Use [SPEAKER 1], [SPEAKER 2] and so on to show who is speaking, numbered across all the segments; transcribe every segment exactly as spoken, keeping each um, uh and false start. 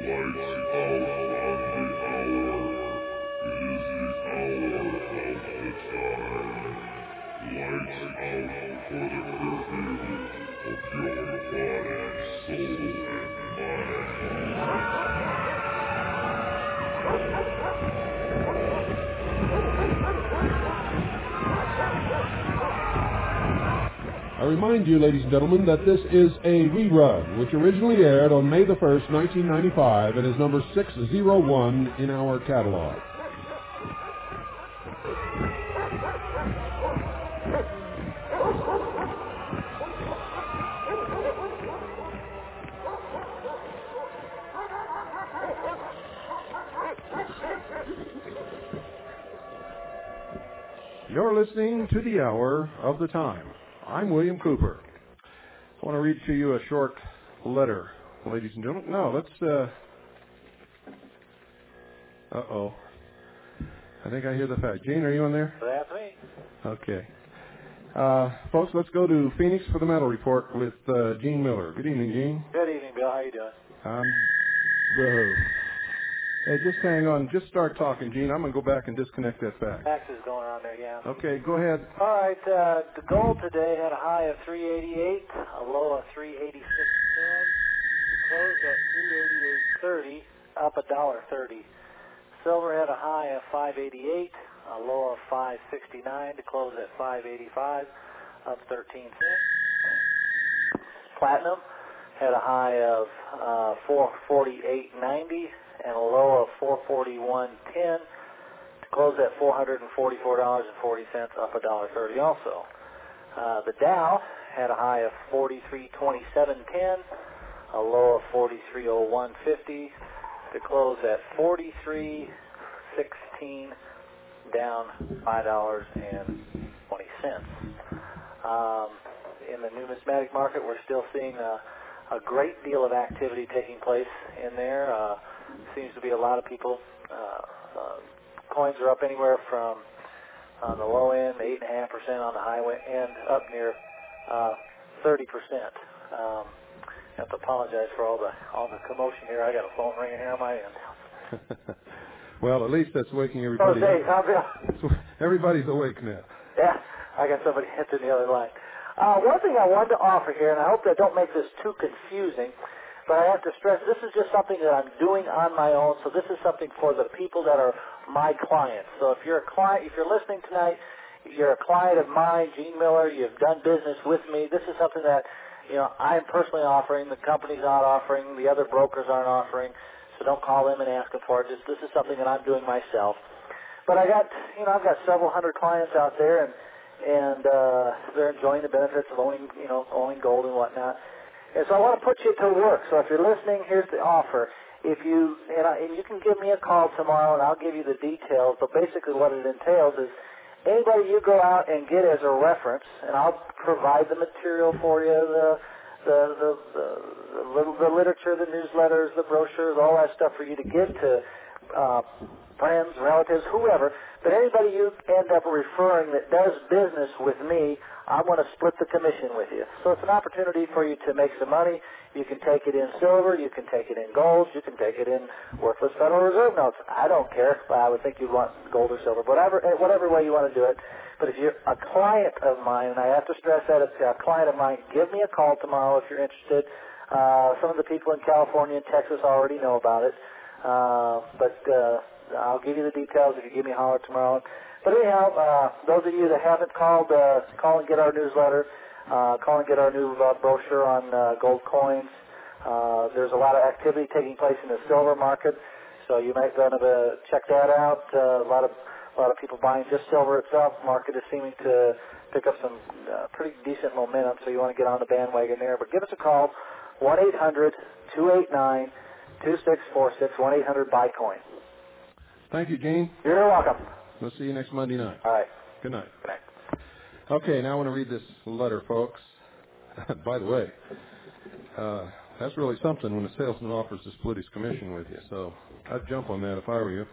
[SPEAKER 1] I remind you, ladies and gentlemen, that this is a rerun, which originally aired on May the first, nineteen ninety-five, and is number six oh one in our catalog. You're listening to The Hour of the Time. I'm William Cooper. I want to read to you a short letter, ladies and gentlemen. No, let's, uh... Uh-oh. I think I hear the fact. Gene, are you on there?
[SPEAKER 2] That's me.
[SPEAKER 1] Okay. Uh, folks, let's go to Phoenix for the Metal Report with uh, Gene Miller. Good evening, Gene.
[SPEAKER 2] Good evening, Bill. How you doing?
[SPEAKER 1] Um, good. Hey, just hang on. Just start talking, Gene. I'm going to go back and disconnect that fax.
[SPEAKER 2] Fax is going on there, yeah.
[SPEAKER 1] Okay, go ahead.
[SPEAKER 2] All right, uh, the gold today had a high of three eighty-eight, a low of three eighty-six ten. It closed at three eighty-eight thirty, up a dollar thirty. Silver had a high of five eighty-eight, a low of five sixty-nine to close at five eighty-five, up thirteen cents. Platinum had a high of uh, four forty-eight ninety and a low of four forty-one ten to close at four hundred forty-four dollars and forty cents, up a dollar thirty also. Uh, the Dow had a high of forty-three twenty-seven ten, a low of forty-three oh one fifty to close at forty-three sixteen, down five dollars and twenty cents. Um, in the numismatic market, we're still seeing a, a great deal of activity taking place in there. Uh, seems to be a lot of people. Uh, uh, coins are up anywhere from on the low end, eight point five percent on the high end, up near uh, thirty percent. Um, I have to apologize for all the all the commotion here. I got a phone ringing here on my end.
[SPEAKER 1] Well, at least that's waking everybody
[SPEAKER 2] oh, Dave,
[SPEAKER 1] up.
[SPEAKER 2] Bill?
[SPEAKER 1] Everybody's awake now.
[SPEAKER 2] Yeah, I got somebody hitting the other line. Uh, one thing I wanted to offer here, and I hope that I don't make this too confusing, but I have to stress this is just something that I'm doing on my own, so this is something for the people that are my clients. So if you're a client, if you're listening tonight, you're a client of mine, Gene Miller, you've done business with me, this is something that, you know, I'm personally offering, the company's not offering, the other brokers aren't offering, so don't call them and ask them for it. Just, this is something that I'm doing myself. But I got, you know, I've got several hundred clients out there, and and uh, they're enjoying the benefits of owning, you know, owning gold and whatnot. And so I want to put you to work. So if you're listening, here's the offer. If you and, I, and you can give me a call tomorrow, and I'll give you the details. But basically, what it entails is anybody you go out and get as a reference, and I'll provide the material for you, the the the, the, the, little, the literature, the newsletters, the brochures, all that stuff for you to give to uh, friends, relatives, whoever. But anybody you end up referring that does business with me, I'm going to split the commission with you. So it's an opportunity for you to make some money. You can take it in silver, you can take it in gold, you can take it in worthless Federal Reserve notes. I don't care. I would think you'd want gold or silver, whatever, whatever way you want to do it. But if you're a client of mine, and I have to stress that it's a client of mine, give me a call tomorrow if you're interested. Uh, some of the people in California and Texas already know about it. Uh, but uh, I'll give you the details if you give me a holler tomorrow. But anyhow, uh, those of you that haven't called, uh, call and get our newsletter. Uh, call and get our new uh, brochure on uh, gold coins. Uh, there's a lot of activity taking place in the silver market, so you might want to check that out. Uh, a lot of a lot of people buying just silver itself. The market is seeming to pick up some uh, pretty decent momentum, so you want to get on the bandwagon there. But give us a call, one eight hundred two eight nine two six four six, one eight hundred buy coin.
[SPEAKER 1] Thank you, Gene.
[SPEAKER 2] You're welcome.
[SPEAKER 1] We'll see you next Monday night.
[SPEAKER 2] All right.
[SPEAKER 1] Good night.
[SPEAKER 2] Good night.
[SPEAKER 1] Okay, now I want to read this letter, folks. By the way, uh, that's really something when a salesman offers to split his commission with you, so I'd jump on that if I were you.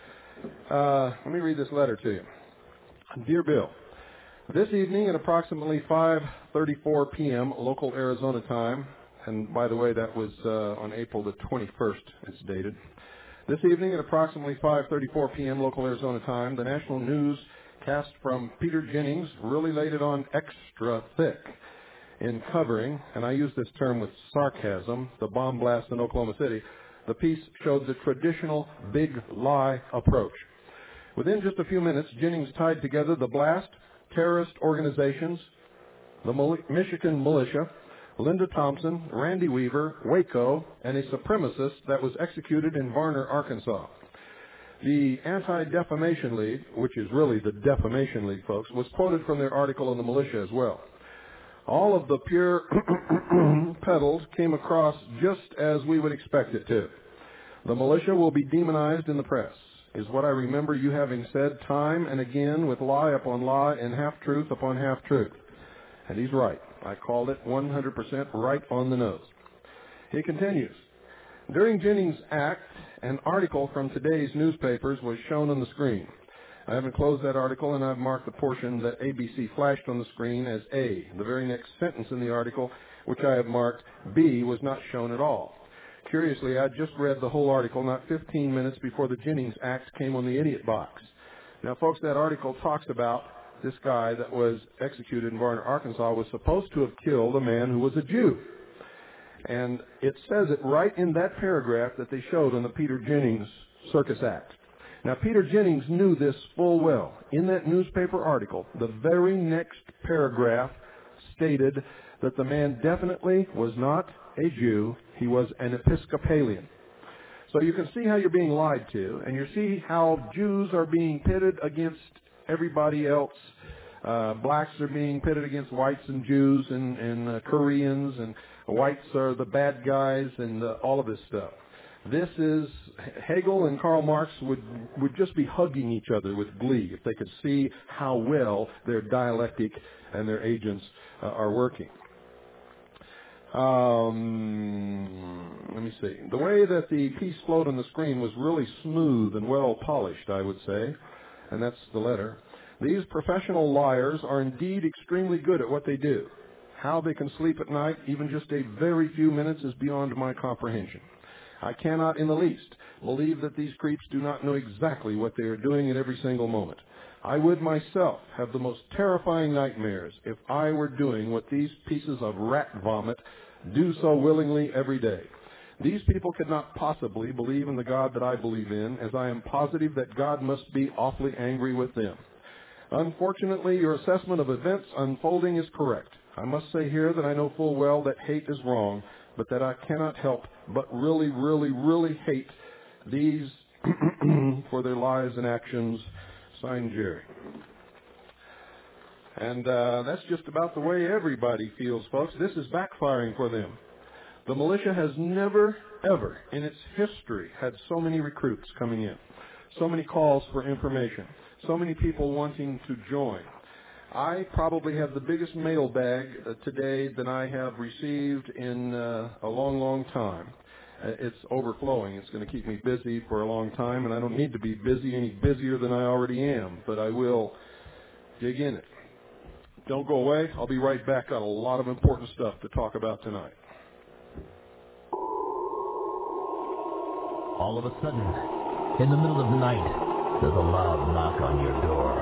[SPEAKER 1] Uh, let me read this letter to you. Dear Bill, this evening at approximately five thirty-four p.m. local Arizona time, And by the way, that was uh, on April the twenty-first, it's dated. This evening at approximately five thirty-four p.m. local Arizona time, the national news cast from Peter Jennings really laid it on extra thick in covering, and I use this term with sarcasm, the bomb blast in Oklahoma City. The piece showed the traditional big lie approach. Within just a few minutes, Jennings tied together the blast, terrorist organizations, the Michigan militia, Linda Thompson, Randy Weaver, Waco, and a supremacist that was executed in Varner, Arkansas. The Anti-Defamation League, which is really the Defamation League, folks, was quoted from their article in the militia as well. All of the pure peddles came across just as we would expect it to. The militia will be demonized in the press, is what I remember you having said time and again with lie upon lie and half-truth upon half-truth. And he's right. I called it one hundred percent right on the nose. He continues, during Jennings' act, an article from today's newspapers was shown on the screen. I haven't closed that article, and I've marked the portion that A B C flashed on the screen as A. The very next sentence in the article, which I have marked B, was not shown at all. Curiously, I just read the whole article not fifteen minutes before the Jennings Act came on the idiot box. Now, folks, that article talks about this guy that was executed in Varner, Arkansas, was supposed to have killed a man who was a Jew. And it says it right in that paragraph that they showed on the Peter Jennings Circus Act. Now, Peter Jennings knew this full well. In that newspaper article, the very next paragraph stated that the man definitely was not a Jew. He was an Episcopalian. So you can see how you're being lied to, and you see how Jews are being pitted against everybody else. Uh, blacks are being pitted against whites and Jews and, and uh, Koreans, and whites are the bad guys, and uh, all of this stuff. This is, Hegel and Karl Marx would, would just be hugging each other with glee if they could see how well their dialectic and their agents uh, are working. Um, let me see. The way that the piece flowed on the screen was really smooth and well polished, I would say, and that's the letter. These professional liars are indeed extremely good at what they do. How they can sleep at night, even just a very few minutes, is beyond my comprehension. I cannot in the least believe that these creeps do not know exactly what they are doing at every single moment. I would myself have the most terrifying nightmares if I were doing what these pieces of rat vomit do so willingly every day. These people could not possibly believe in the God that I believe in, as I am positive that God must be awfully angry with them. Unfortunately, your assessment of events unfolding is correct. I must say here that I know full well that hate is wrong, but that I cannot help but really, really, really hate these for their lives and actions. Signed, Jerry. And uh, that's just about the way everybody feels, folks. This is backfiring for them. The militia has never, ever in its history had so many recruits coming in, so many calls for information, so many people wanting to join. I probably have the biggest mailbag uh, today that I have received in uh, a long, long time. Uh, it's overflowing. It's going to keep me busy for a long time, and I don't need to be busy any busier than I already am, but I will dig in it. Don't go away. I'll be right back. Got a lot of important stuff to talk about tonight.
[SPEAKER 3] All of a sudden, in the middle of the night, there's a loud knock on your door.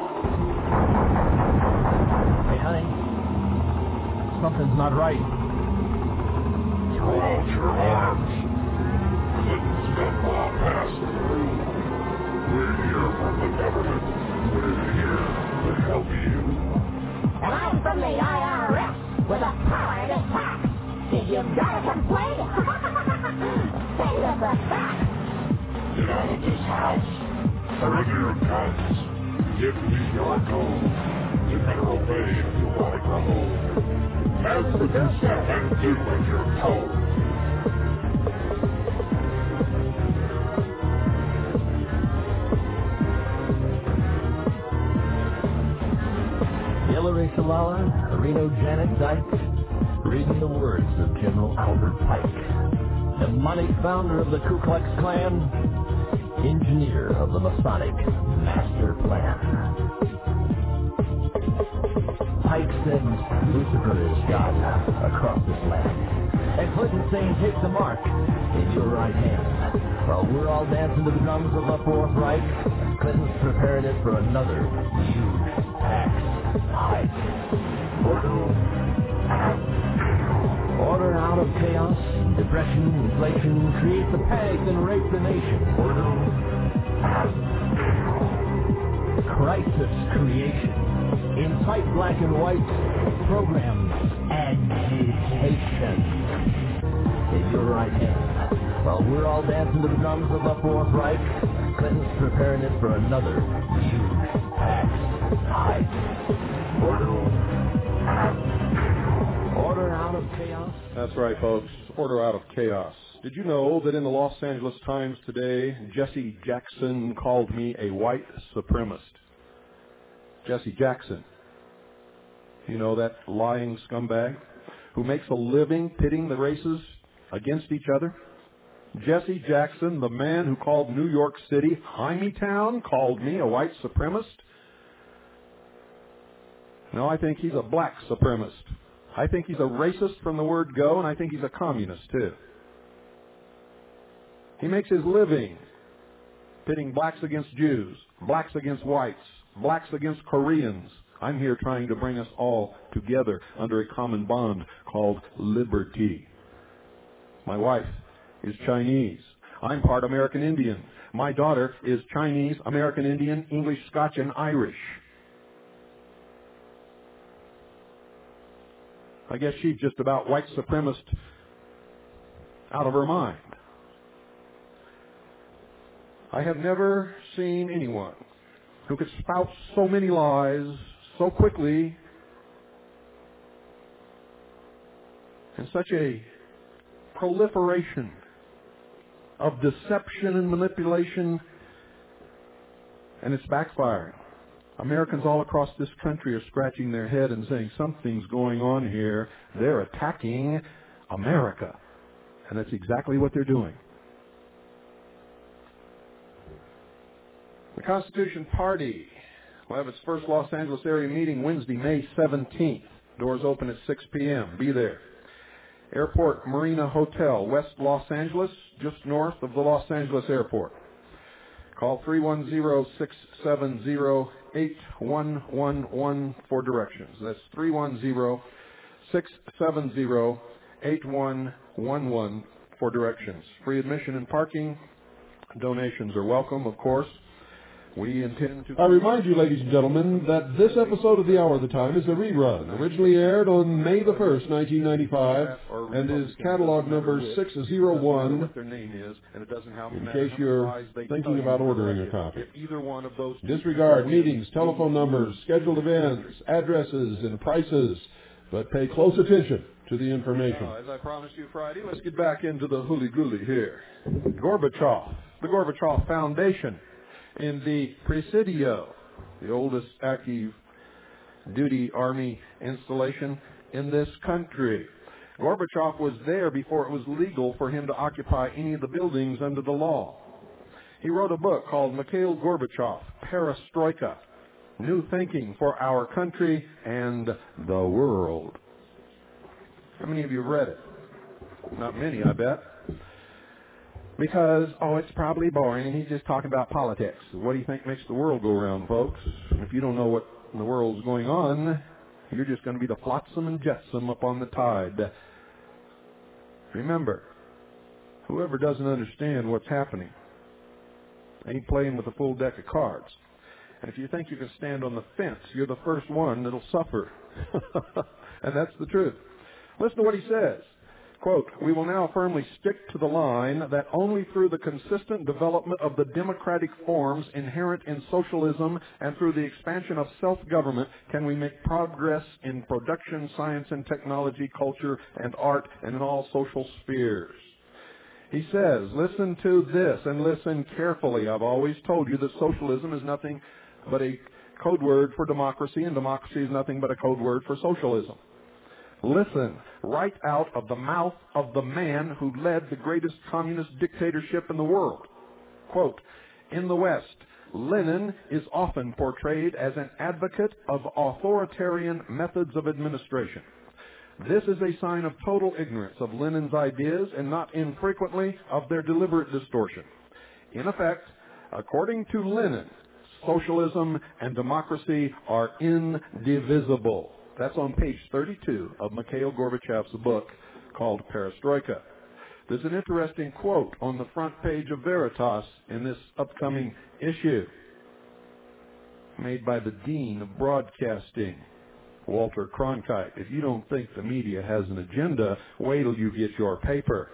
[SPEAKER 3] Hey, honey, something's not right.
[SPEAKER 4] Throw out your arms. Couldn't step on past through. We're here from the government. We're here to help you.
[SPEAKER 5] And I'm from the I R S with a power to tax. Did you got a complaint? Say that the facts.
[SPEAKER 4] Get out of this house. Surrender your guns. Give me your gold. You better obey if you want to grow old. Answer yourself and do what you're told.
[SPEAKER 3] Hillary Shalala, Reno Janet Dyke, reading the words of General Albert Pike, demonic founder of the Ku Klux Klan, engineer of the Masonic Master Plan. Pike said Lucifer is God across this land. Clinton saying take the mark in your right hand. While we're all dancing to the drums of the Fourth Reich, Clinton's preparing it for another huge tax hike. Order out of chaos, depression, inflation, create the panic and rape the nation. Crisis creation. Incite black and white programs. Agitation. In your right hand. While we're all dancing to the drums of the Fourth Reich, Clinton's preparing it for another huge tax hike. Order out of chaos.
[SPEAKER 1] That's right, folks. Order out of chaos. Did you know that in the Los Angeles Times today, Jesse Jackson called me a white supremacist? Jesse Jackson. You know that lying scumbag who makes a living pitting the races against each other? Jesse Jackson, the man who called New York City Hymietown, called me a white supremacist? No, I think he's a black supremacist. I think he's a racist from the word go, and I think he's a communist, too. He makes his living pitting blacks against Jews, blacks against whites, blacks against Koreans. I'm here trying to bring us all together under a common bond called liberty. My wife is Chinese. I'm part American Indian. My daughter is Chinese, American Indian, English, Scotch, and Irish. I guess she's just about white supremacist out of her mind. I have never seen anyone who could spout so many lies so quickly and such a proliferation of deception and manipulation, and it's backfiring. Americans all across this country are scratching their head and saying something's going on here. They're attacking America. And that's exactly what they're doing. The Constitution Party will have its first Los Angeles area meeting Wednesday, May seventeenth. Doors open at six p.m. Be there. Airport Marina Hotel, West Los Angeles, just north of the Los Angeles Airport. Call three one zero, six seven zero, eight one one one for directions. That's three one zero, six seven zero, eight one one one for directions. Free admission and parking. Donations are welcome, of course. We intend to...
[SPEAKER 6] I remind you, ladies and gentlemen, that this episode of The Hour of the Time is a rerun, originally aired on May the first, nineteen ninety-five, and is catalog number six oh one, in case you're thinking about ordering a copy. Disregard meetings, telephone numbers, scheduled events, addresses, and prices, but pay close attention to the information.
[SPEAKER 1] Uh, as I promised you Friday, let's get back into the hooly-gooly here. Gorbachev, the Gorbachev Foundation, in the Presidio, the oldest active duty army installation in this country. Gorbachev was there before it was legal for him to occupy any of the buildings under the law. He wrote a book called Mikhail Gorbachev, Perestroika, New Thinking for Our Country and the World. How many of you have read it? Not many, I bet. Because, oh, it's probably boring, and he's just talking about politics. What do you think makes the world go round, folks? If you don't know what in the world's going on, you're just going to be the flotsam and jetsam up on the tide. Remember, whoever doesn't understand what's happening ain't playing with a full deck of cards. And if you think you can stand on the fence, you're the first one that'll suffer. And that's the truth. Listen to what he says. Quote, we will now firmly stick to the line that only through the consistent development of the democratic forms inherent in socialism and through the expansion of self-government can we make progress in production, science and technology, culture and art, and in all social spheres. He says, listen to this and listen carefully. I've always told you that socialism is nothing but a code word for democracy, and democracy is nothing but a code word for socialism. Listen, right out of the mouth of the man who led the greatest communist dictatorship in the world. Quote, in the West, Lenin is often portrayed as an advocate of authoritarian methods of administration. This is a sign of total ignorance of Lenin's ideas and not infrequently of their deliberate distortion. In effect, according to Lenin, socialism and democracy are indivisible. That's on page thirty-two of Mikhail Gorbachev's book called Perestroika. There's an interesting quote on the front page of Veritas in this upcoming issue, made by the Dean of Broadcasting, Walter Cronkite. If you don't think the media has an agenda, wait till you get your paper.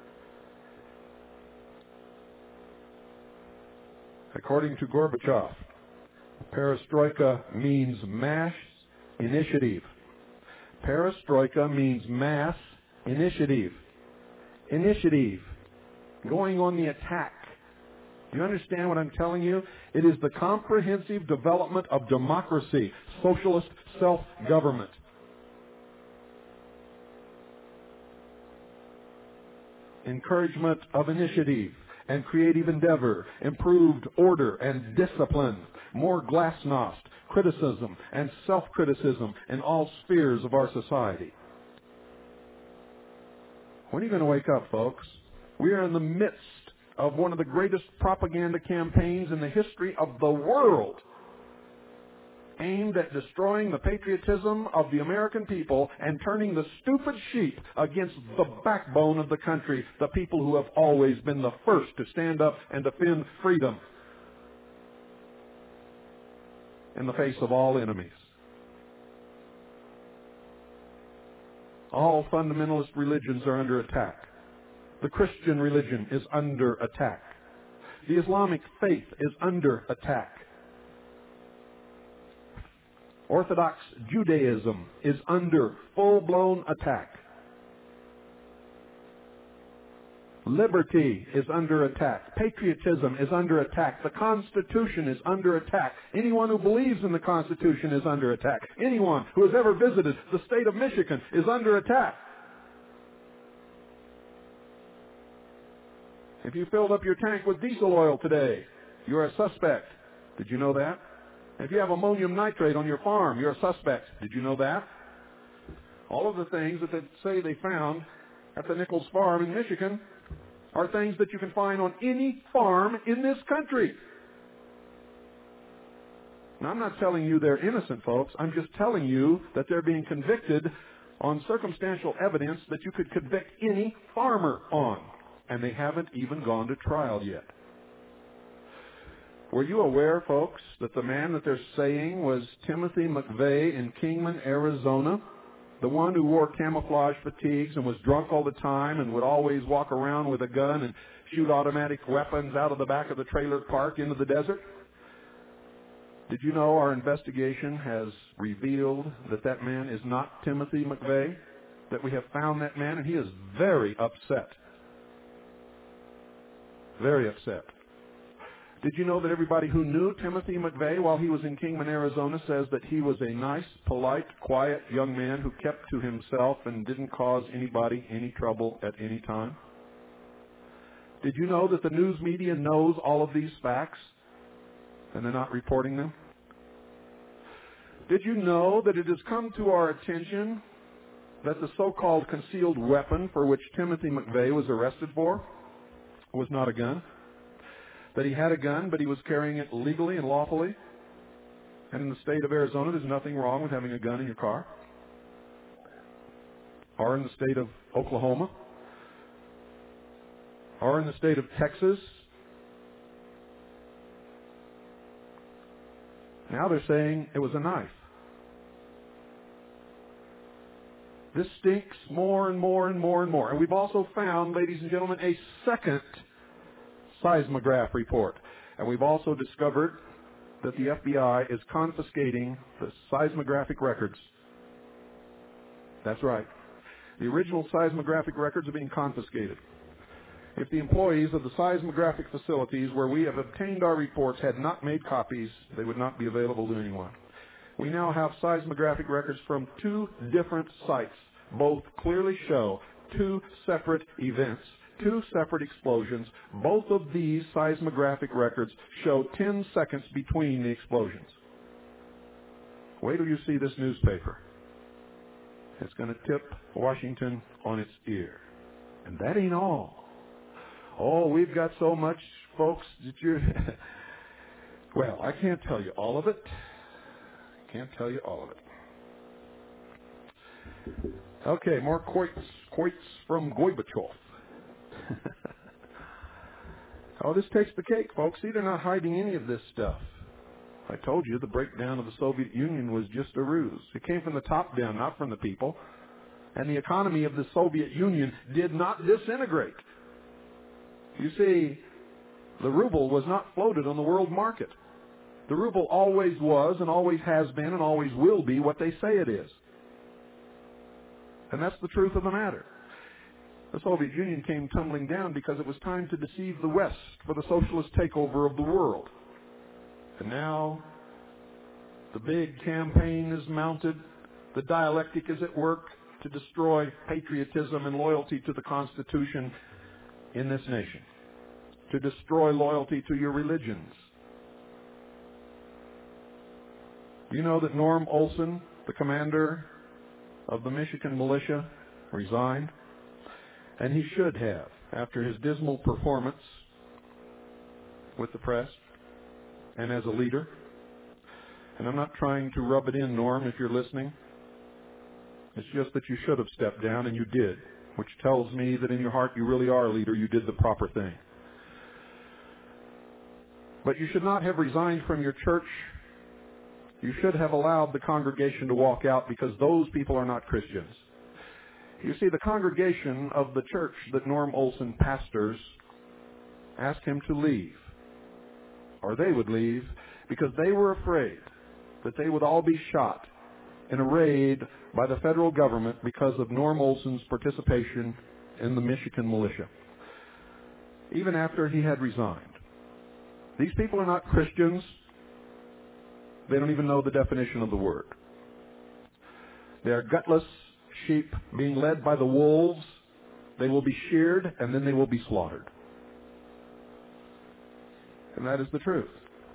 [SPEAKER 1] According to Gorbachev, perestroika means mass initiative. Perestroika means mass initiative. Initiative. Going on the attack. Do you understand what I'm telling you? It is the comprehensive development of democracy, socialist self-government. Encouragement of initiative and creative endeavor, improved order and discipline, more glasnost, criticism and self-criticism in all spheres of our society. When are you going to wake up, folks? We are in the midst of one of the greatest propaganda campaigns in the history of the world, aimed at destroying the patriotism of the American people and turning the stupid sheep against the backbone of the country, the people who have always been the first to stand up and defend freedom in the face of all enemies. All fundamentalist religions are under attack. The Christian religion is under attack. The Islamic faith is under attack. Orthodox Judaism is under full-blown attack. Liberty is under attack. Patriotism is under attack. The Constitution is under attack. Anyone who believes in the Constitution is under attack. Anyone who has ever visited the state of Michigan is under attack. If you filled up your tank with diesel oil today, you're a suspect. Did you know that? If you have ammonium nitrate on your farm, you're a suspect. Did you know that? All of the things that they say they found at the Nichols Farm in Michigan are things that you can find on any farm in this country. Now, I'm not telling you they're innocent, folks. I'm just telling you that they're being convicted on circumstantial evidence that you could convict any farmer on. And they haven't even gone to trial yet. Were you aware, folks, that the man that they're saying was Timothy McVeigh in Kingman, Arizona? The one who wore camouflage fatigues and was drunk all the time and would always walk around with a gun and shoot automatic weapons out of the back of the trailer park into the desert? Did you know our investigation has revealed that that man is not Timothy McVeigh? That we have found that man, and he is very upset. Very upset. Did you know that everybody who knew Timothy McVeigh while he was in Kingman, Arizona says that he was a nice, polite, quiet young man who kept to himself and didn't cause anybody any trouble at any time? Did you know that the news media knows all of these facts and they're not reporting them? Did you know that it has come to our attention that the so-called concealed weapon for which Timothy McVeigh was arrested for was not a gun? That he had a gun, but he was carrying it legally and lawfully? And in the state of Arizona, there's nothing wrong with having a gun in your car. Or in the state of Oklahoma. Or in the state of Texas. Now they're saying it was a knife. This stinks more and more and more and more. And we've also found, ladies and gentlemen, a second seismograph report. And we've also discovered that the F B I is confiscating the seismographic records. That's right. The original seismographic records are being confiscated. If the employees of the seismographic facilities where we have obtained our reports had not made copies, they would not be available to anyone. We now have seismographic records from two different sites. Both clearly show two separate events. Two separate explosions. Both of these seismographic records show ten seconds between the explosions. Wait till you see this newspaper. It's going to tip Washington on its ear. And that ain't all. Oh, we've got so much, folks, that you're... Well, I can't tell you all of it. I can't tell you all of it. Okay, more quotes, quotes from Gorbachev. Oh, this takes the cake, folks. See, they're not hiding any of this stuff. I told you the breakdown of the Soviet Union was just a ruse. It came from the top down, not from the people. And the economy of the Soviet Union did not disintegrate. You see, the ruble was not floated on the world market. The ruble always was and always has been and always will be what they say it is. And that's the truth of the matter. The Soviet Union came tumbling down because it was time to deceive the West for the socialist takeover of the world. And now the big campaign is mounted. The dialectic is at work to destroy patriotism and loyalty to the Constitution in this nation, to destroy loyalty to your religions. You know that Norm Olson, the commander of the Michigan militia, resigned, and he should have, after his dismal performance with the press and as a leader. And I'm not trying to rub it in, Norm, if you're listening. It's just that you should have stepped down, and you did, which tells me that in your heart you really are a leader. You did the proper thing. But you should not have resigned from your church. You should have allowed the congregation to walk out, because those people are not Christians. You see, the congregation of the church that Norm Olson pastors asked him to leave, or they would leave, because they were afraid that they would all be shot in a raid by the federal government because of Norm Olson's participation in the Michigan militia, even after he had resigned. These people are not Christians. They don't even know the definition of the word. They are gutless sheep being led by the wolves. They will be sheared, and then they will be slaughtered. And that is the truth.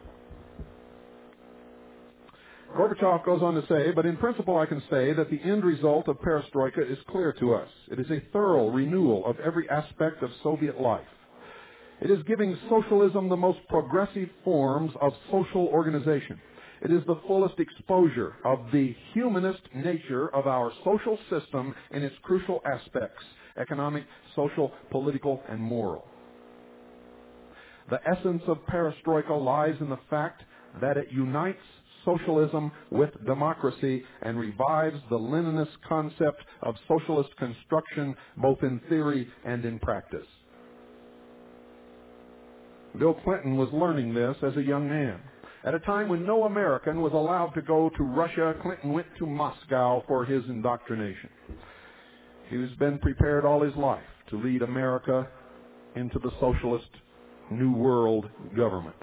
[SPEAKER 1] Gorbachev goes on to say, but in principle I can say that the end result of perestroika is clear to us. It is a thorough renewal of every aspect of Soviet life. It is giving socialism the most progressive forms of social organization. It is the fullest exposure of the humanist nature of our social system in its crucial aspects: economic, social, political, and moral. The essence of perestroika lies in the fact that it unites socialism with democracy and revives the Leninist concept of socialist construction both in theory and in practice. Bill Clinton was learning this as a young man. At a time when no American was allowed to go to Russia, Clinton went to Moscow for his indoctrination. He's been prepared all his life to lead America into the socialist New World government.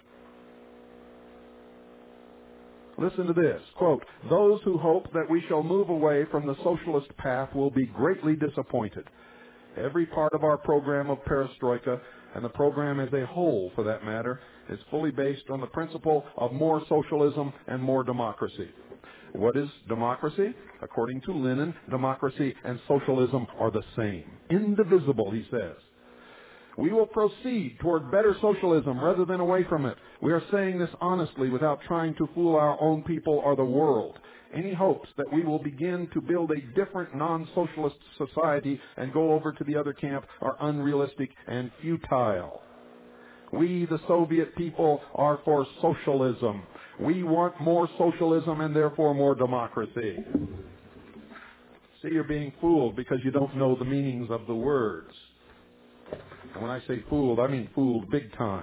[SPEAKER 1] Listen to this, quote, "Those who hope that we shall move away from the socialist path will be greatly disappointed. Every part of our program of perestroika, and the program as a whole for that matter, is fully based on the principle of more socialism and more democracy." What is democracy? According to Lenin, democracy and socialism are the same. Indivisible, he says. We will proceed toward better socialism rather than away from it. We are saying this honestly without trying to fool our own people or the world. Any hopes that we will begin to build a different non-socialist society and go over to the other camp are unrealistic and futile. We, the Soviet people, are for socialism. We want more socialism and therefore more democracy. See, you're being fooled because you don't know the meanings of the words. And when I say fooled, I mean fooled big time.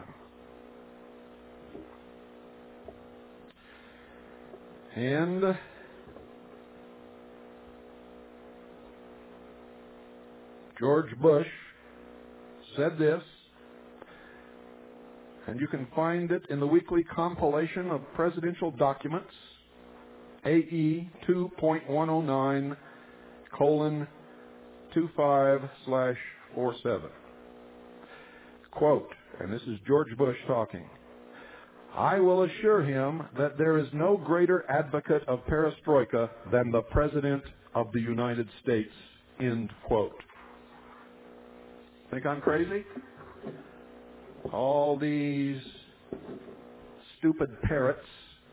[SPEAKER 1] And George Bush said this, and you can find it in the weekly compilation of presidential documents, A E two point one oh nine colon two five slash four seven. Quote, and this is George Bush talking, "I will assure him that there is no greater advocate of perestroika than the President of the United States, end quote. Think I'm crazy? All these stupid parrots,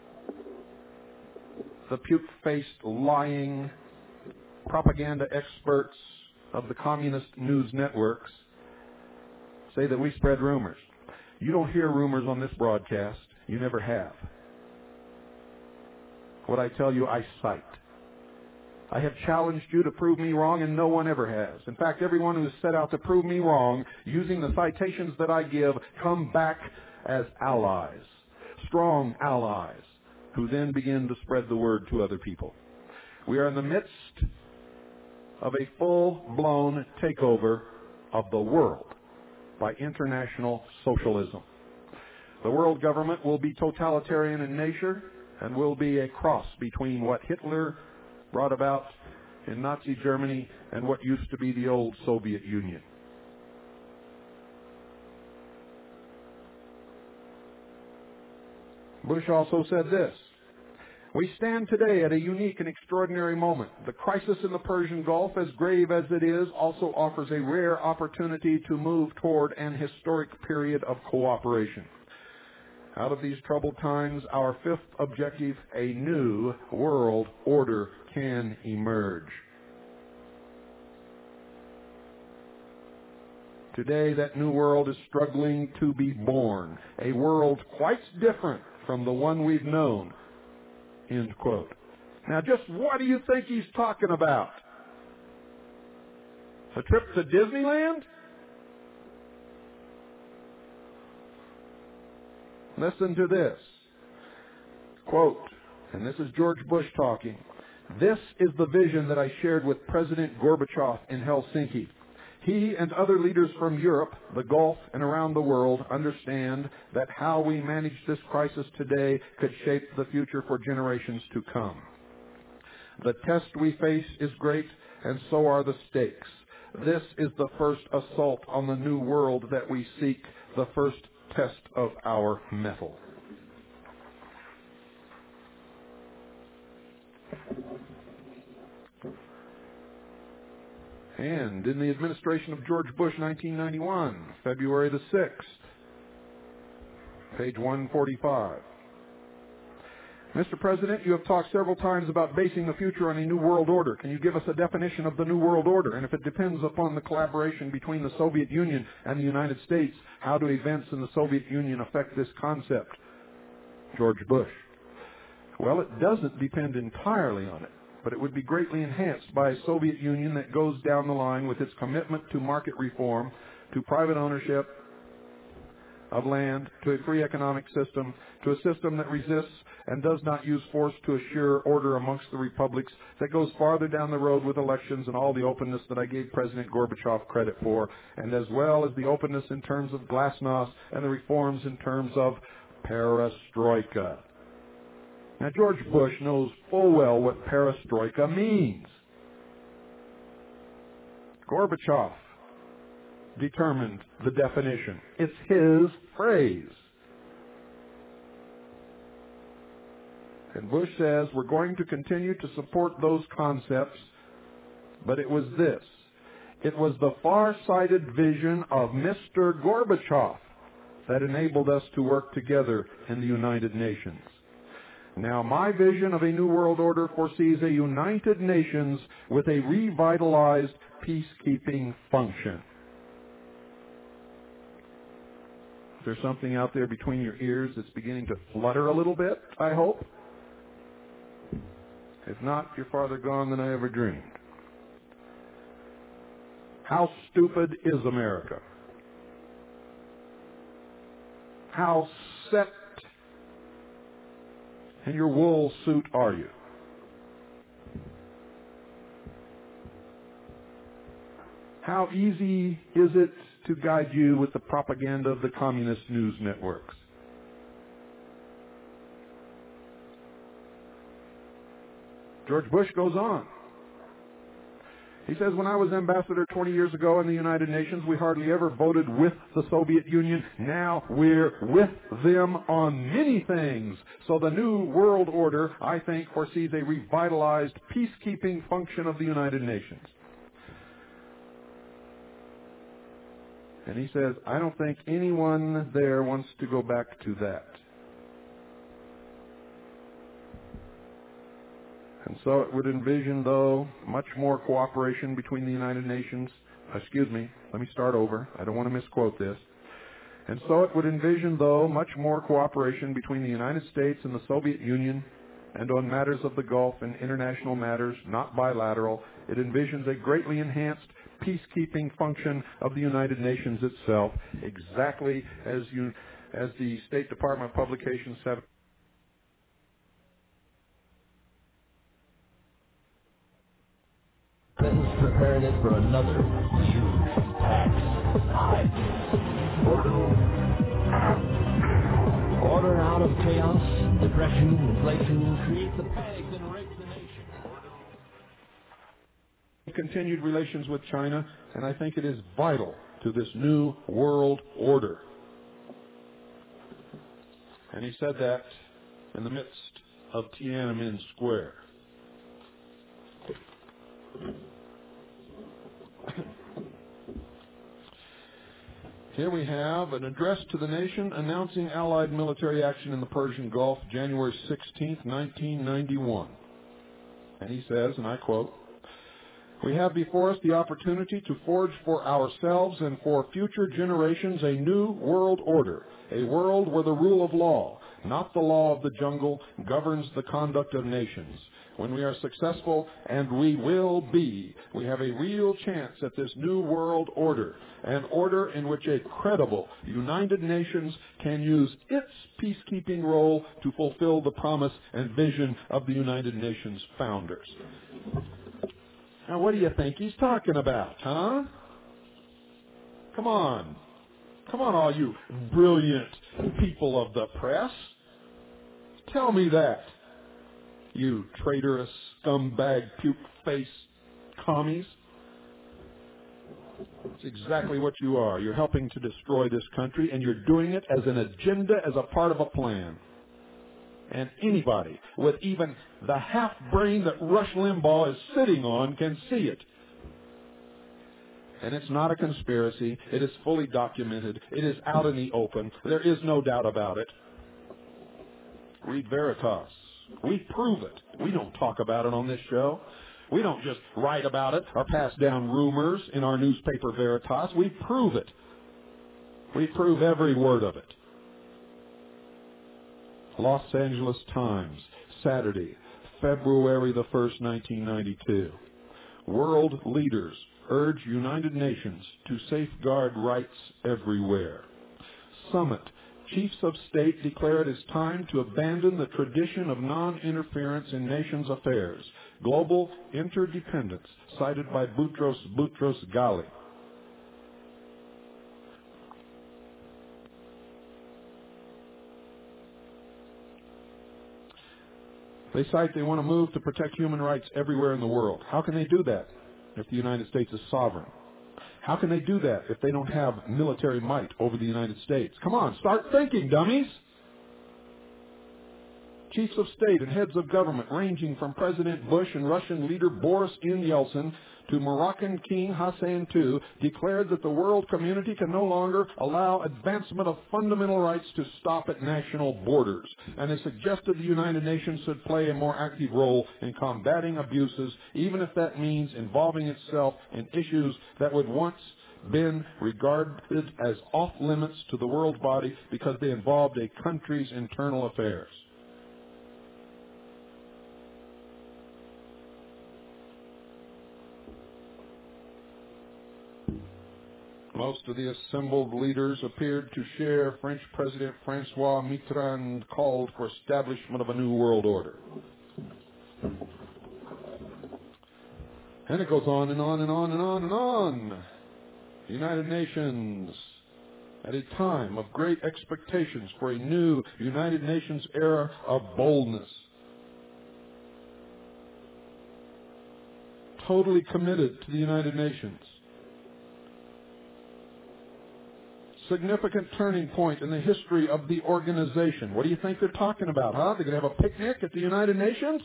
[SPEAKER 1] the puke-faced, lying propaganda experts of the communist news networks say that we spread rumors. You don't hear rumors on this broadcast. You never have. What I tell you, I cite. I have challenged you to prove me wrong, and no one ever has. In fact, everyone who has set out to prove me wrong, using the citations that I give, come back as allies, strong allies, who then begin to spread the word to other people. We are in the midst of a full-blown takeover of the world by international socialism. The world government will be totalitarian in nature and will be a cross between what Hitler brought about in Nazi Germany and what used to be the old Soviet Union. Bush also said this: "We stand today at a unique and extraordinary moment. The crisis in the Persian Gulf, as grave as it is, also offers a rare opportunity to move toward an historic period of cooperation. Out of these troubled times, our fifth objective, a new world order, can emerge." Today, that new world is struggling to be born, a world quite different from the one we've known, end quote. Now, just what do you think he's talking about? A trip to Disneyland? Listen to this. Quote, and this is George Bush talking, "This is the vision that I shared with President Gorbachev in Helsinki. He and other leaders from Europe, the Gulf, and around the world understand that how we manage this crisis today could shape the future for generations to come. The test we face is great, and so are the stakes. This is the first assault on the new world that we seek, the first test of our mettle." And in the administration of George Bush, nineteen ninety-one, February the sixth, page one forty-five. "Mister President, you have talked several times about basing the future on a new world order. Can you give us a definition of the new world order? And if it depends upon the collaboration between the Soviet Union and the United States, how do events in the Soviet Union affect this concept?" George Bush: "Well, it doesn't depend entirely on it, but it would be greatly enhanced by a Soviet Union that goes down the line with its commitment to market reform, to private ownership of land, to a free economic system, to a system that resists and does not use force to assure order amongst the republics, that goes farther down the road with elections and all the openness that I gave President Gorbachev credit for, and as well as the openness in terms of glasnost and the reforms in terms of perestroika." Now, George Bush knows full well what perestroika means. Gorbachev determined the definition. It's his phrase. And Bush says we're going to continue to support those concepts, but it was this. It was the far-sighted vision of Mister Gorbachev that enabled us to work together in the United Nations. Now, my vision of a new world order foresees a United Nations with a revitalized peacekeeping function. Is there something out there between your ears that's beginning to flutter a little bit, I hope? If not, you're farther gone than I ever dreamed. How stupid is America? How set in your wool suit are you? How easy is it to guide you with the propaganda of the communist news networks? George Bush goes on.
[SPEAKER 6] He says, when I was ambassador twenty years ago in the United Nations, we hardly ever voted with the Soviet Union. Now we're with them on many things. So the new world order, I think, foresees a revitalized peacekeeping function of the United Nations. And he says, I don't think anyone there wants to go back to that. And so it would envision, though, much more cooperation between the United Nations. Excuse me, let me start over. I don't want to misquote this. And so it would envision, though, much more cooperation between the United States and the Soviet Union, and on matters of the Gulf and international matters, not bilateral. It envisions a greatly enhanced peacekeeping function of the United Nations itself, exactly as you, as the State Department publications have.
[SPEAKER 3] Britain's preparedness for another huge tax hike. Order. Order out of chaos, depression, inflation, create the panic that rapes the nation.
[SPEAKER 6] Continued relations with China, and I think it is vital to this new world order. And he said that in the midst of Tiananmen Square. Here we have an address to the nation announcing Allied military action in the Persian Gulf, January sixteenth, nineteen ninety-one. And he says, and I quote, "We have before us the opportunity to forge for ourselves and for future generations a new world order, a world where the rule of law, not the law of the jungle, governs the conduct of nations. When we are successful, and we will be, we have a real chance at this new world order, an order in which a credible United Nations can use its peacekeeping role to fulfill the promise and vision of the United Nations founders." Now, what do you think he's talking about, huh? Come on. Come on, all you brilliant people of the press. Tell me that. You traitorous, scumbag, puke-face commies. It's exactly what you are. You're helping to destroy this country, and you're doing it as an agenda, as a part of a plan. And anybody with even the half-brain that Rush Limbaugh is sitting on can see it. And it's not a conspiracy. It is fully documented. It is out in the open. There is no doubt about it. Read Veritas. We prove it. We don't talk about it on this show. We don't just write about it or pass down rumors in our newspaper Veritas. We prove it. We prove every word of it. Los Angeles Times, Saturday, February the first, nineteen ninety-two. World leaders urge United Nations to safeguard rights everywhere. Summit. Chiefs of state declare it is time to abandon the tradition of non-interference in nations' affairs. Global interdependence, cited by Boutros Boutros Ghali. They cite they want to move to protect human rights everywhere in the world. How can they do that if the United States is sovereign? How can they do that if they don't have military might over the United States? Come on, start thinking, dummies. Chiefs of state and heads of government, ranging from President Bush and Russian leader Boris N. Yeltsin to Moroccan King Hassan the Second, declared that the world community can no longer allow advancement of fundamental rights to stop at national borders. And they suggested the United Nations should play a more active role in combating abuses, even if that means involving itself in issues that would once been regarded as off limits to the world body because they involved a country's internal affairs. Most of the assembled leaders appeared to share French President Francois Mitterrand called for establishment of a new world order. And it goes on and on and on and on and on. The United Nations, at a time of great expectations for a new United Nations era of boldness. totally committed to the United Nations. Significant turning point in the history of the organization. What do you think they're talking about, huh? They're going to have a picnic at the United Nations?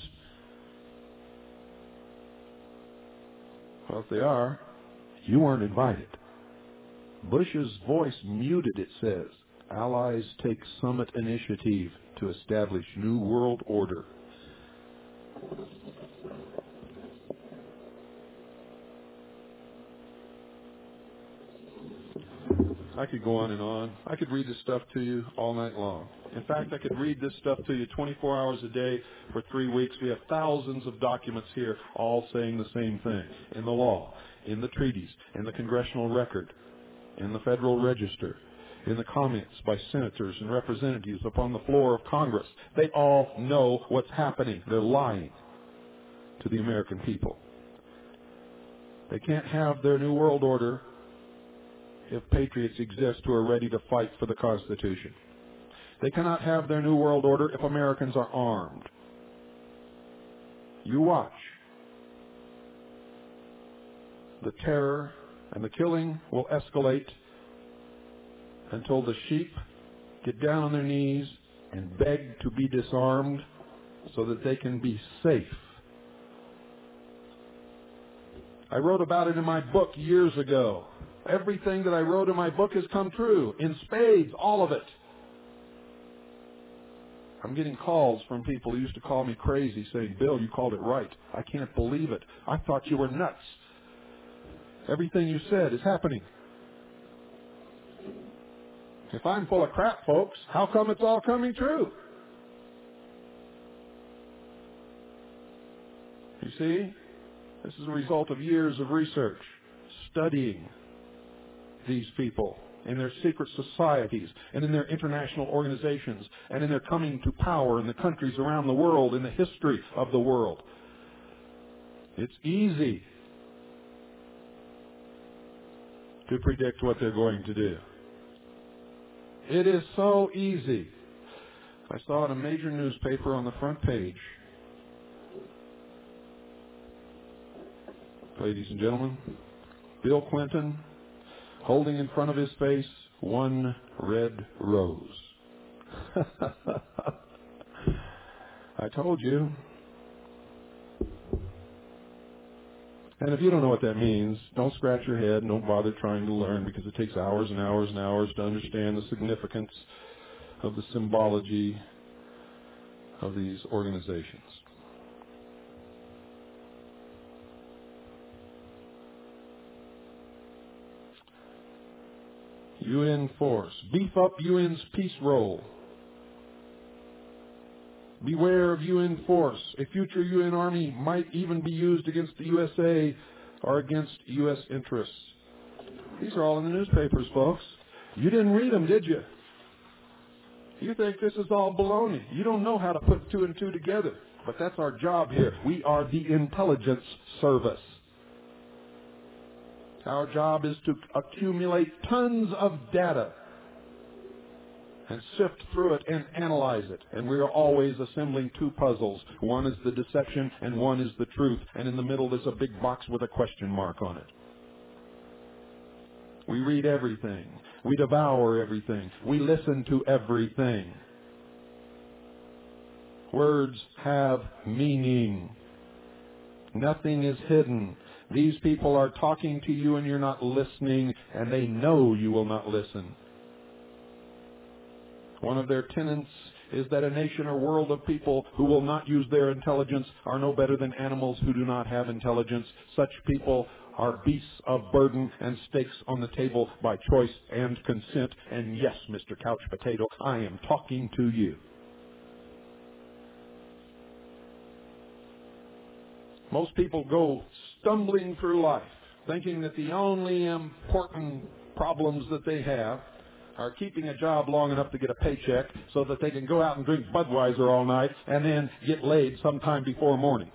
[SPEAKER 6] Well, if they are, you weren't invited. Bush's voice muted, it says. Allies take summit initiative to establish new world order. I could go on and on. I could read this stuff to you all night long. In fact, I could read this stuff to you twenty-four hours a day for three weeks. We have thousands of documents here all saying the same thing. In the law, in the treaties, in the congressional record, in the Federal Register, in the comments by senators and representatives upon the floor of Congress. They all know what's happening. They're lying to the American people. They can't have their new world order if patriots exist who are ready to fight for the Constitution. They cannot have their new world order if Americans are armed. You watch. The terror and the killing will escalate until the sheep get down on their knees and beg to be disarmed so that they can be safe. I wrote about it in my book years ago. Everything that I wrote in my book has come true. In spades, all of it. I'm getting calls from people who used to call me crazy saying, Bill, you called it right. I can't believe it. I thought you were nuts. Everything you said is happening. If I'm full of crap, folks, how come it's all coming true? You see, this is a result of years of research, studying these people in their secret societies and in their international organizations and in their coming to power in the countries around the world, in the history of the world. It's easy to predict what they're going to do. It is so easy. I saw in a major newspaper on the front page, ladies and gentlemen, Bill Clinton holding in front of his face one red rose. I told you. And if you don't know what that means, don't scratch your head and don't bother trying to learn, because it takes hours and hours and hours to understand the significance of the symbology of these organizations. U N force. Beef up U N's peace role. Beware of U N force. A future U N army might even be used against the U S A or against U S interests. These are all in the newspapers, folks. You didn't read them, did you? You think this is all baloney. You don't know how to put two and two together. But that's our job here. We are the intelligence service. Our job is to accumulate tons of data and sift through it and analyze it. And we are always assembling two puzzles. One is the deception and one is the truth. And in the middle is a big box with a question mark on it. We read everything. We devour everything. We listen to everything. Words have meaning. Nothing is hidden. These people are talking to you and you're not listening, and they know you will not listen. One of their tenets is that a nation or world of people who will not use their intelligence are no better than animals who do not have intelligence. Such people are beasts of burden and stakes on the table by choice and consent. And yes, Mister Couch Potato, I am talking to you. Most people go stumbling through life thinking that the only important problems that they have are keeping a job long enough to get a paycheck so that they can go out and drink Budweiser all night and then get laid sometime before morning.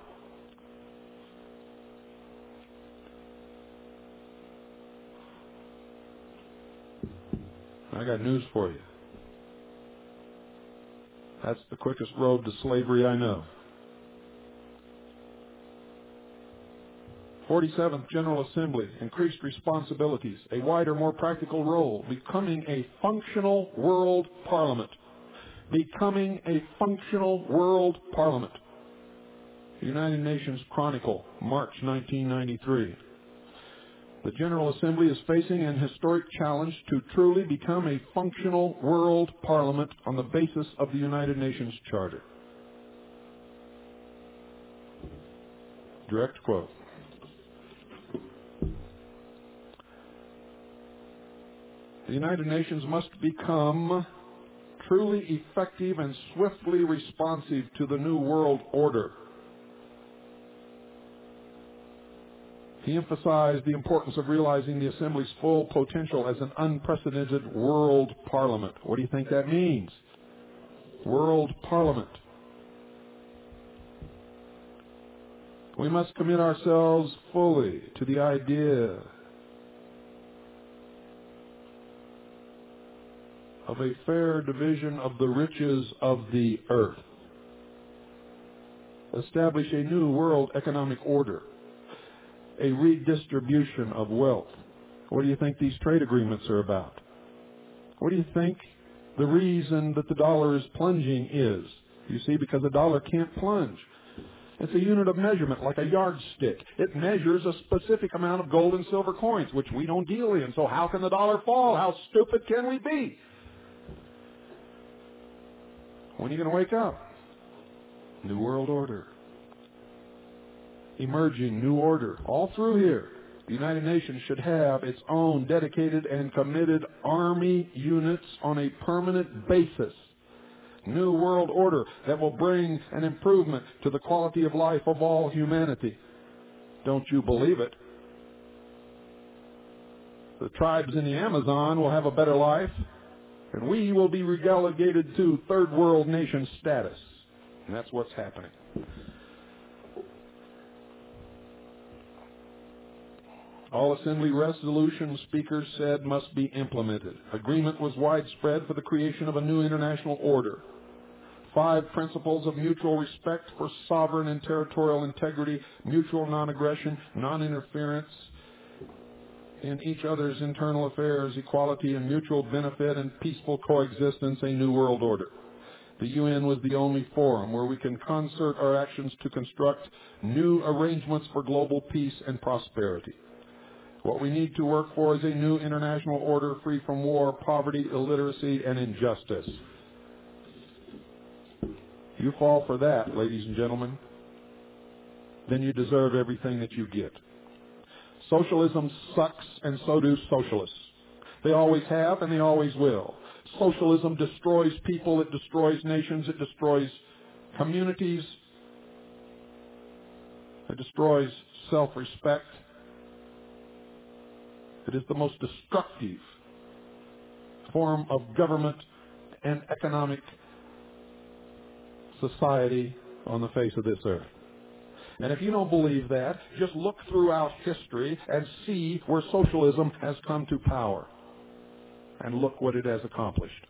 [SPEAKER 6] I got news for you. That's the quickest road to slavery I know. forty-seventh General Assembly, increased responsibilities, a wider, more practical role, becoming a functional world parliament. Becoming a functional world parliament. United Nations Chronicle, March nineteen ninety-three. The General Assembly is facing an historic challenge to truly become a functional world parliament on the basis of the United Nations Charter. Direct quote. The United Nations must become truly effective and swiftly responsive to the new world order. He emphasized the importance of realizing the Assembly's full potential as an unprecedented world parliament. What do you think that means? World parliament. We must commit ourselves fully to the idea of a fair division of the riches of the earth. Establish a new world economic order. A redistribution of wealth. What do you think these trade agreements are about? What do you think the reason that the dollar is plunging is? You see, because the dollar can't plunge. It's a unit of measurement, like a yardstick. It measures a specific amount of gold and silver coins, which we don't deal in. So how can the dollar fall? How stupid can we be? When are you going to wake up? New world order. Emerging new order. All through here, the United Nations should have its own dedicated and committed army units on a permanent basis. New world order that will bring an improvement to the quality of life of all humanity. Don't you believe it? The tribes in the Amazon will have a better life, and we will be relegated to third world nation status. And that's what's happening. All Assembly resolution speakers said must be implemented. Agreement was widespread for the creation of a new international order. Five principles of mutual respect for sovereign and territorial integrity, mutual non-aggression, non-interference in each other's internal affairs, equality and mutual benefit, and peaceful coexistence, a new world order. The U N was the only forum where we can concert our actions to construct new arrangements for global peace and prosperity. What we need to work for is a new international order free from war, poverty, illiteracy, and injustice. You fall for that, ladies and gentlemen, then you deserve everything that you get. Socialism sucks, and so do socialists. They always have, and they always will. Socialism destroys people, it destroys nations, it destroys communities, it destroys self-respect. It is the most destructive form of government and economic society on the face of this earth. And if you don't believe that, just look throughout history and see where socialism has come to power. And look what it has accomplished.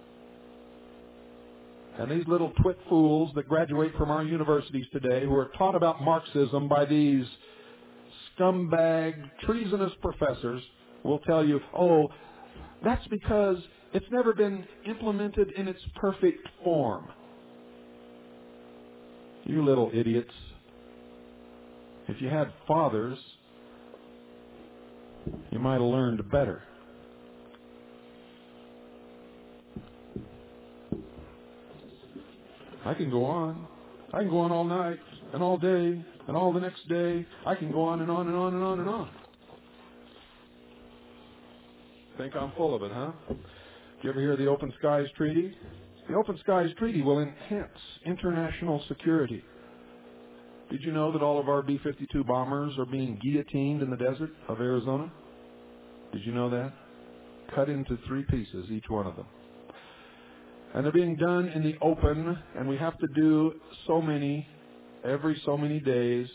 [SPEAKER 6] And these little twit fools that graduate from our universities today who are taught about Marxism by these scumbag, treasonous professors will tell you, oh, that's because it's never been implemented in its perfect form. You little idiots. If you had fathers, you might have learned better. I can go on. I can go on all night and all day and all the next day. I can go on and on and on and on and on. Think I'm full of it, huh? Did you ever hear of the Open Skies Treaty? The Open Skies Treaty will enhance international security. Did you know that all of our B fifty-two bombers are being guillotined in the desert of Arizona? Did you know that? Cut into three pieces, each one of them. And they're being done in the open, and we have to do so many every so many days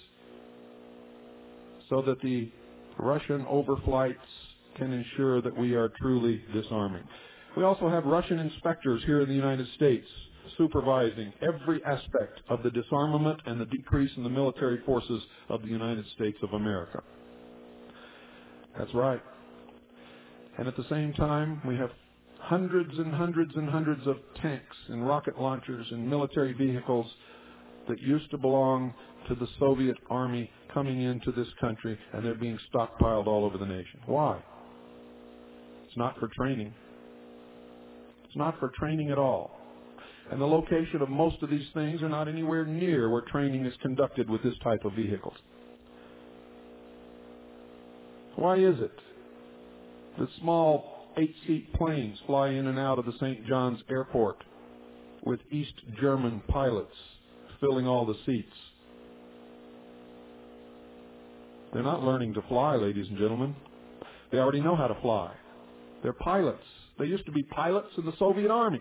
[SPEAKER 6] so that the Russian overflights can ensure that we are truly disarming. We also have Russian inspectors here in the United States supervising every aspect of the disarmament and the decrease in the military forces of the United States of America. That's right. And at the same time, we have hundreds and hundreds and hundreds of tanks and rocket launchers and military vehicles that used to belong to the Soviet Army coming into this country, and they're being stockpiled all over the nation. Why? It's not for training. It's not for training at all. And the location of most of these things are not anywhere near where training is conducted with this type of vehicles. Why is it that small eight-seat planes fly in and out of the Saint John's Airport with East German pilots filling all the seats? They're not learning to fly, ladies and gentlemen. They already know how to fly. They're pilots. They used to be pilots in the Soviet Army.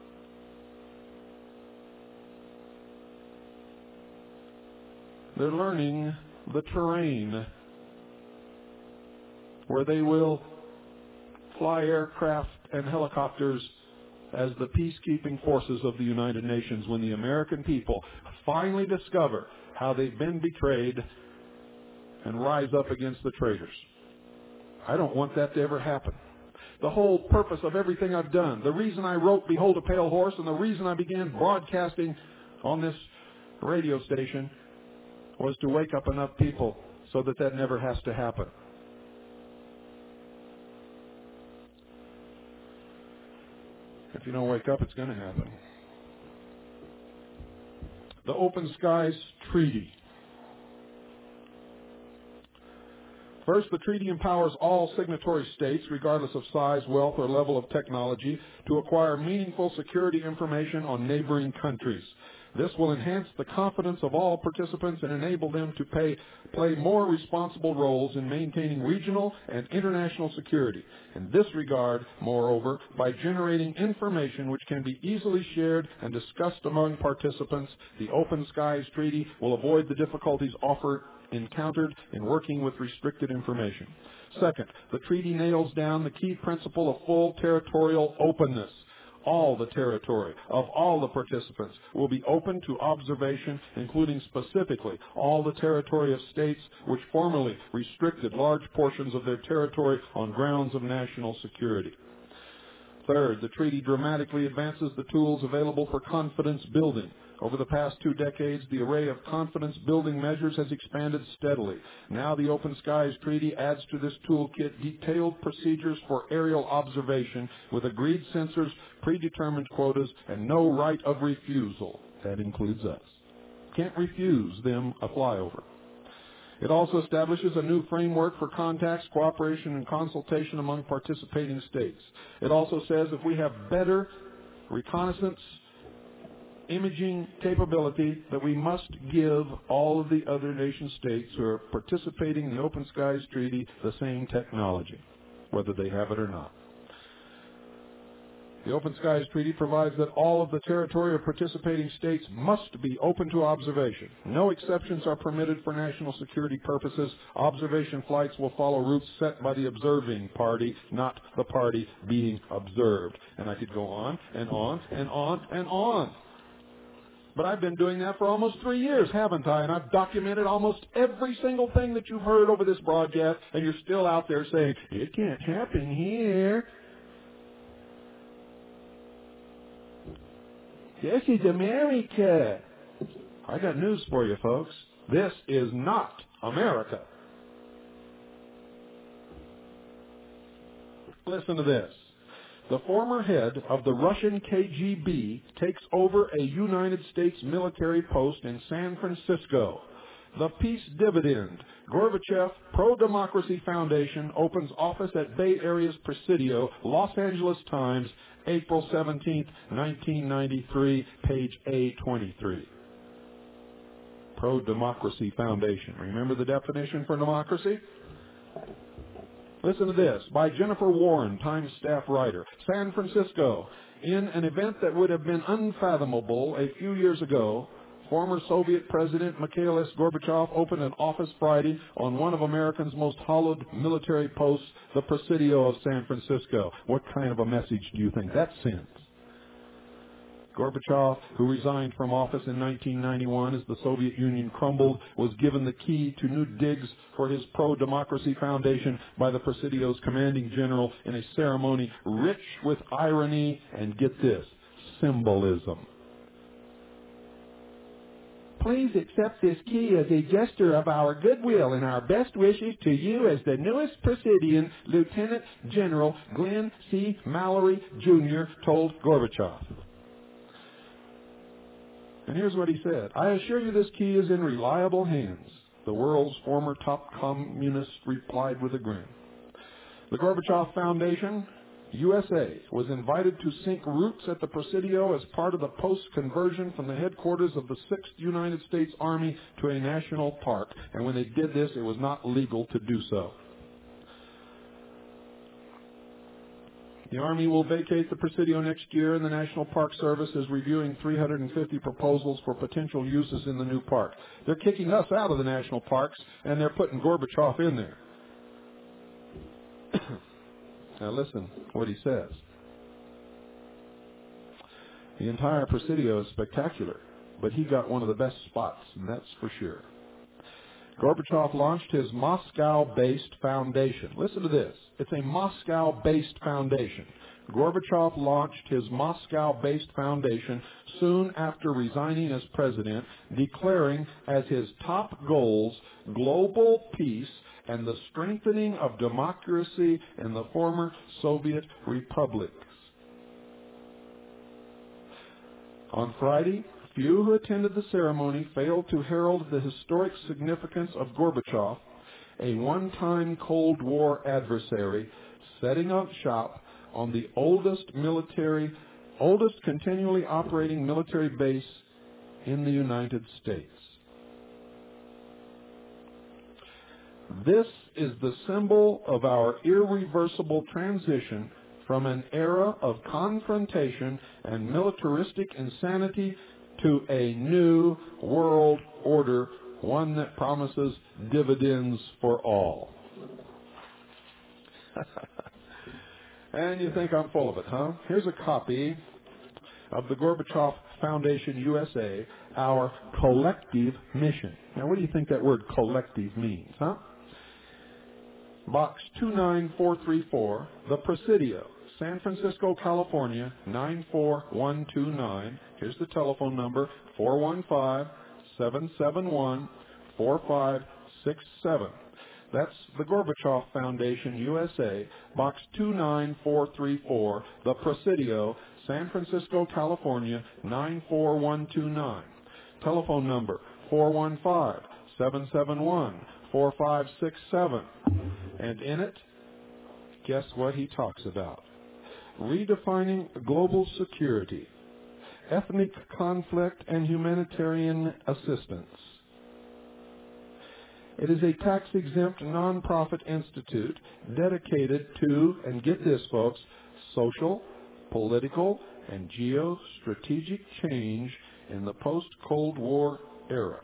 [SPEAKER 6] They're learning the terrain where they will fly aircraft and helicopters as the peacekeeping forces of the United Nations when the American people finally discover how they've been betrayed and rise up against the traitors. I don't want that to ever happen. The whole purpose of everything I've done, the reason I wrote Behold a Pale Horse, and the reason I began broadcasting on this radio station was to wake up enough people so that that never has to happen. If you don't wake up, it's going to happen. The Open Skies Treaty. First, the treaty empowers all signatory states, regardless of size, wealth, or level of technology, to acquire meaningful security information on neighboring countries. This will enhance the confidence of all participants and enable them to pay, play more responsible roles in maintaining regional and international security. In this regard, moreover, by generating information which can be easily shared and discussed among participants, the Open Skies Treaty will avoid the difficulties offered encountered in working with restricted information. Second, the treaty nails down the key principle of full territorial openness. All the territory of all the participants will be open to observation, including specifically all the territory of states which formerly restricted large portions of their territory on grounds of national security. Third, the treaty dramatically advances the tools available for confidence building. Over the past two decades, the array of confidence-building measures has expanded steadily. Now the Open Skies Treaty adds to this toolkit detailed procedures for aerial observation with agreed sensors, predetermined quotas, and no right of refusal. That includes us. Can't refuse them a flyover. It also establishes a new framework for contacts, cooperation, and consultation among participating states. It also says if we have better reconnaissance imaging capability, that we must give all of the other nation states who are participating in the Open Skies Treaty the same technology, whether they have it or not. The Open Skies Treaty provides that all of the territory of participating states must be open to observation. No exceptions are permitted for national security purposes. Observation flights will follow routes set by the observing party, not the party being observed. And I could go on and on and on and on. But I've been doing that for almost three years, haven't I? And I've documented almost every single thing that you've heard over this broadcast, and you're still out there saying, it can't happen here. This is America. I got news for you, folks. This is not America. Listen to this. The former head of the Russian K G B takes over a United States military post in San Francisco. The Peace Dividend, Gorbachev Pro-Democracy Foundation, opens office at Bay Area's Presidio, Los Angeles Times, April seventeenth, nineteen ninety-three, page A twenty-three. Pro-Democracy Foundation. Remember the definition for democracy? Listen to this, by Jennifer Warren, Times staff writer. San Francisco, in an event that would have been unfathomable a few years ago, former Soviet President Mikhail S. Gorbachev opened an office Friday on one of America's most hallowed military posts, the Presidio of San Francisco. What kind of a message do you think that sends? Gorbachev, who resigned from office in nineteen ninety-one as the Soviet Union crumbled, was given the key to new digs for his pro-democracy foundation by the Presidio's commanding general in a ceremony rich with irony and, get this, symbolism. Please accept this key as a gesture of our goodwill and our best wishes to you as the newest Presidian, Lieutenant General Glenn C. Mallory, Junior told Gorbachev. And here's what he said. I assure you this key is in reliable hands. The world's former top communist replied with a grin. The Gorbachev Foundation, U S A, was invited to sink roots at the Presidio as part of the post-conversion from the headquarters of the sixth United States Army to a national park. And when they did this, it was not legal to do so. The Army will vacate the Presidio next year, and the National Park Service is reviewing three hundred fifty proposals for potential uses in the new park. They're kicking us out of the national parks, and they're putting Gorbachev in there. Now listen what he says. The entire Presidio is spectacular, but he got one of the best spots, and that's for sure. Gorbachev launched his Moscow-based foundation. Listen to this. It's a Moscow-based foundation. Gorbachev launched his Moscow-based foundation soon after resigning as president, declaring as his top goals global peace and the strengthening of democracy in the former Soviet republics. On Friday, few who attended the ceremony failed to herald the historic significance of Gorbachev, a one-time Cold War adversary, setting up shop on the oldest military, oldest continually operating military base in the United States. This is the symbol of our irreversible transition from an era of confrontation and militaristic insanity to a new world order, one that promises dividends for all. And you think I'm full of it, huh? Here's a copy of the Gorbachev Foundation U S A, our collective mission. Now, what do you think that word collective means, huh? Box two nine four three four, The Presidio, San Francisco, California, nine four one two nine. Here's the telephone number, four one five, seven seven one, four five six seven. That's the Gorbachev Foundation, U S A, Box two nine four three four, The Presidio, San Francisco, California, nine four one two nine. Telephone number, four one five, seven seven one, four five six seven. And in it, guess what he talks about? Redefining global security, ethnic conflict, and humanitarian assistance. It is a tax-exempt nonprofit institute dedicated to, and get this folks, social, political, and geostrategic change in the post-Cold War era.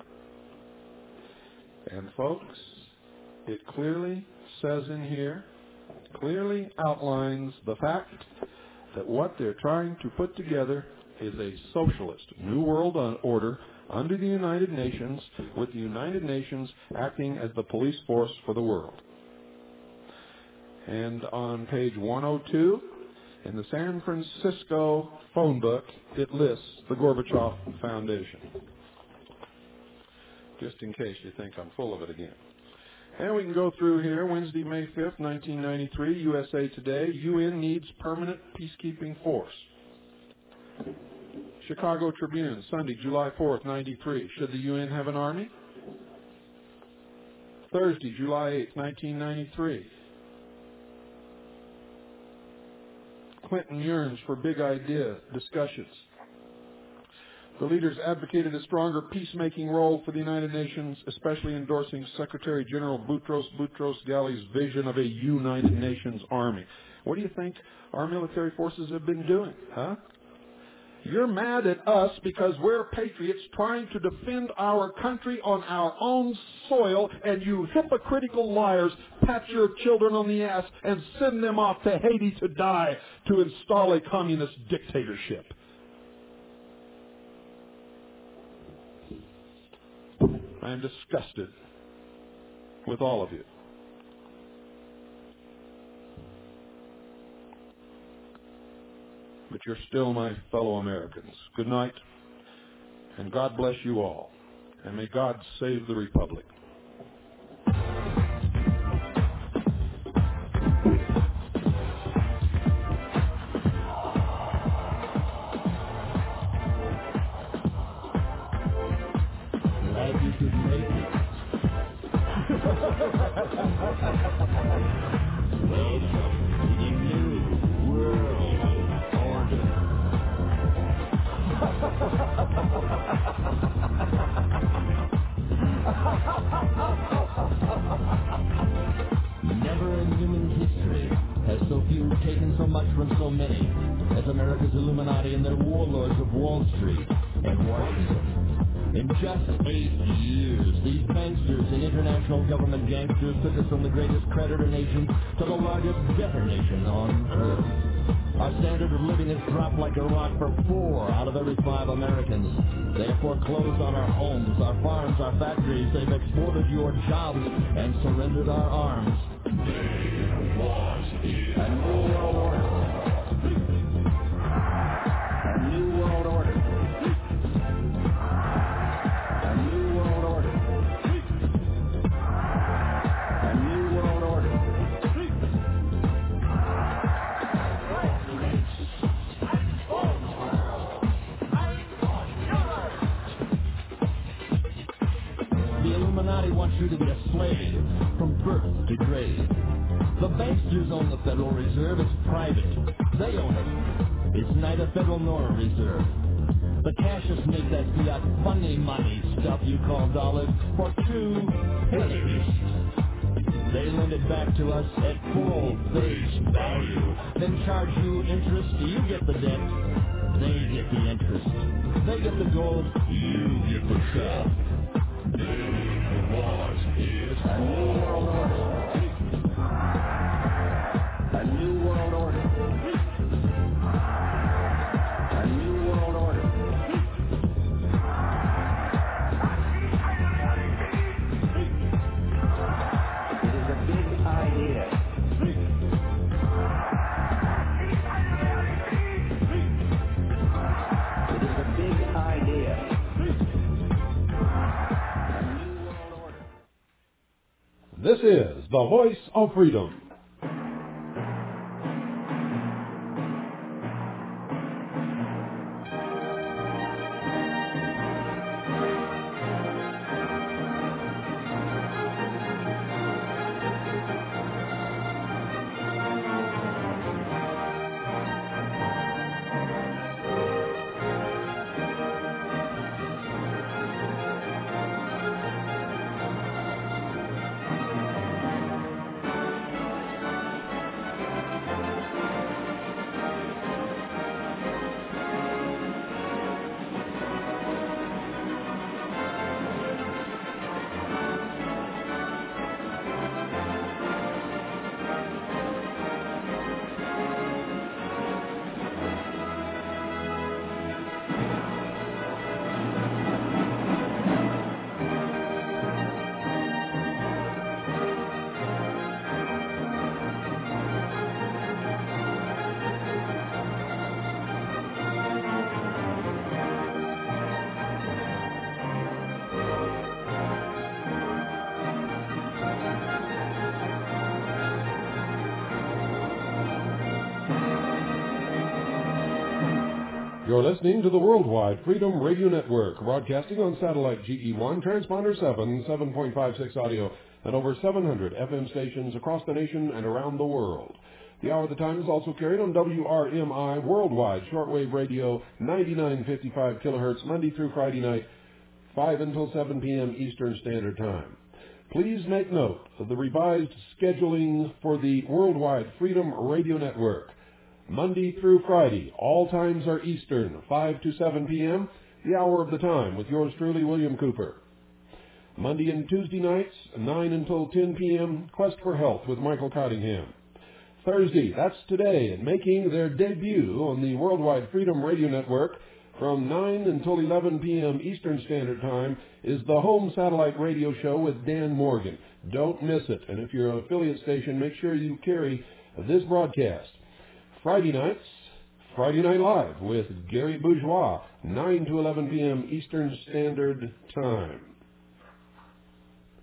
[SPEAKER 6] And folks, it clearly says in here, clearly outlines the fact that what they're trying to put together is a socialist New World Order under the United Nations, with the United Nations acting as the police force for the world. And on page one oh two, in the San Francisco phone book, it lists the Gorbachev Foundation. Just in case you think I'm full of it again. And we can go through here. Wednesday, May fifth, nineteen ninety-three, U S A Today, U N needs permanent peacekeeping force. Chicago Tribune, Sunday, July fourth, ninety-three, should the U N have an army? Thursday, July eighth, nineteen ninety-three. Clinton yearns for big idea discussions. The leaders advocated a stronger peacemaking role for the United Nations, especially endorsing Secretary General Boutros Boutros-Ghali's vision of a United Nations Army. What do you think our military forces have been doing, huh? You're mad at us because we're patriots trying to defend our country on our own soil, and you hypocritical liars pat your children on the ass and send them off to Haiti to die to install a communist dictatorship. I am disgusted with all of you. But you're still my fellow Americans. Good night, and God bless you all. And may God save the Republic.
[SPEAKER 3] Glad you could make it. Welcome to the new world order. Never in human history has so few taken so much from so many as America's Illuminati and their warlords of Wall Street and Washington. In just eight years, these banksters and international government gangsters took us from the greatest creditor nation to the largest debtor nation on earth. Our standard of living has dropped like a rock for four out of every five Americans. They have foreclosed on our homes, our farms, our factories. They've exported your jobs and surrendered our arms.
[SPEAKER 4] There was here.
[SPEAKER 3] A new world order. A new world order. A new world order. A new world order. The Illuminati wants you to be a slave from birth to grave. The banksters own the Federal Reserve. It's private. They own it. It's neither federal nor a reserve. The cashiers make that fiat funny money stuff you call dollars for two pennies. They lend it back to us at full face value. Then charge you interest. You get the debt. They get the interest. They get the gold.
[SPEAKER 4] You get the shaft. There was here.
[SPEAKER 3] A new world order. A new world order. A new world order. It is a big idea. It is a big idea. A new world order.
[SPEAKER 6] This is the Voice of Freedom. You're listening to the Worldwide Freedom Radio Network, broadcasting on satellite G E one, transponder seven, seven point five six audio, and over seven hundred F M stations across the nation and around the world. The Hour of the Time is also carried on W R M I Worldwide Shortwave Radio, ninety-nine fifty-five kilohertz, Monday through Friday night, five until seven p.m. Eastern Standard Time. Please make note of the revised scheduling for the Worldwide Freedom Radio Network. Monday through Friday, all times are Eastern, five to seven p.m., the Hour of the Time with yours truly, William Cooper. Monday and Tuesday nights, nine until ten p.m., Quest for Health with Michael Cottingham. Thursday, that's today, and making their debut on the Worldwide Freedom Radio Network, from nine until eleven p.m. Eastern Standard Time is the Home Satellite Radio Show with Dan Morgan. Don't miss it. And if you're an affiliate station, make sure you carry this broadcast. Friday nights, Friday Night Live with Gary Bourgeois, nine to eleven p.m. Eastern Standard Time.